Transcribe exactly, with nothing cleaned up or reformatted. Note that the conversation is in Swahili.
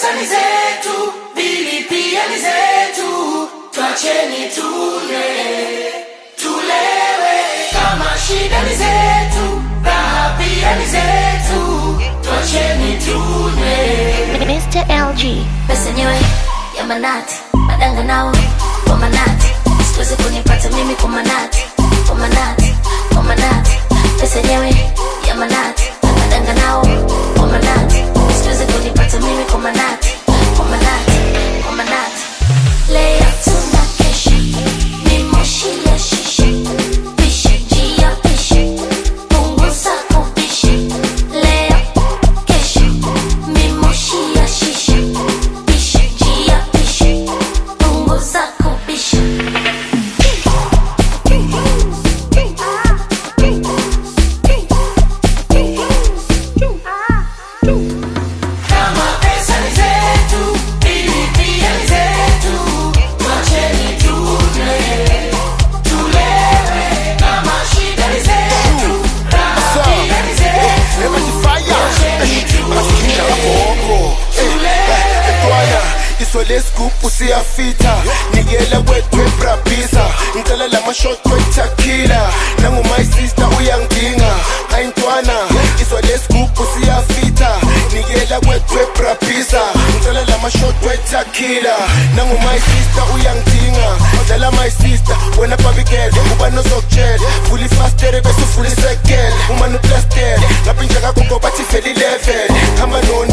pesa ni zetu, bili pia ni zetu. Tuacheni tule, tulewe. Kama shida ni zetu, raha pia ni zetu. Tuacheni tule. mister L G. Pesa nyewe ya manati, madanga nao kwa manati. Sikuwezi kunipata mimi kwa manati, kwa manati, kwa manati. Pesa nyewe ya manati, madanga nao kwa manati. Sikuwezi kunipata mimi kwa manati, kwa manati, kwa manati. Leo tunakesha, ni moshi ya shisha. Pisha, njia pisha, punguza kupisha. Leo kesha, ni moshi ya shisha. Pisha, njia pisha, punguza kupisha. Kama pesa ni zetu, bili pia ni zetu. Tuacheni tule, tulewe. Kama shida ni zetu, raha pia ni zetu. Tuacheni tule, tulewe. Iswele scoop usiyafita Nigela wetwe brabisa Ngicela lama shot wetakila Nangu my sister uyangidinga Ayintwana Iswele scoop usiyafita Nigela wetwe brabisa Ngicela lama shot wetakila Nangu my sister uyangidinga Ngicela my sister wena baby girl Uba nozokutshela Fully faster bese fully second Uma no plaster Ngapinja kako bathi veli level Hamba noni